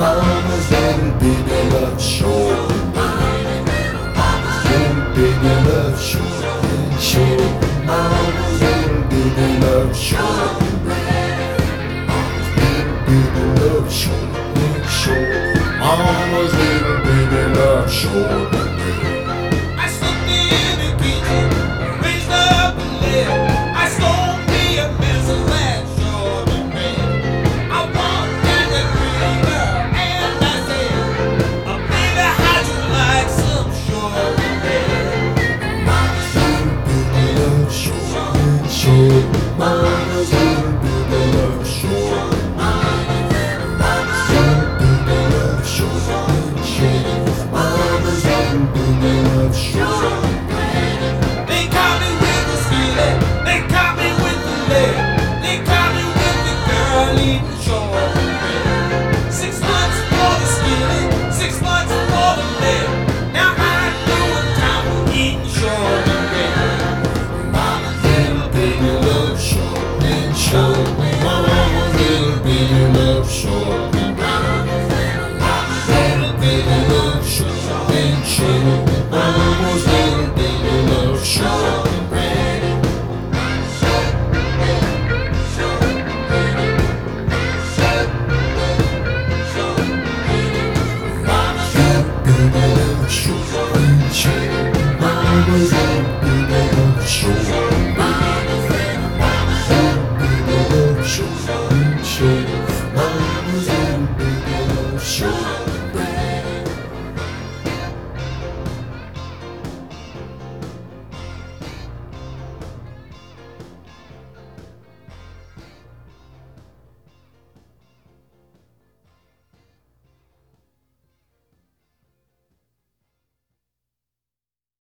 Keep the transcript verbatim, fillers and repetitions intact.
Mama's little baby love short and red. Mama's little baby love short and short. Mama's little baby love short and red. Mama's little baby love short and short. Mama's little baby love short and red. I slipped in the kitchen, raised up the lid. I stole me a mess of that short and red. I walked in the freezer and I said, oh, baby, how'd you like some short and red? Mama's little baby love short and short. Mama's little baby love short and red. Mama's little baby love short and short. Mama's little baby love short and red. They caught me with the skillet, they caught me with the lid, they caught me with the girl eating short and red. Six months for the skillet, six months for the lid. Now I'm doing time for eating short and red. Mama's little baby love short and short. Mama's little baby love short and red. Mama's little baby love short and short.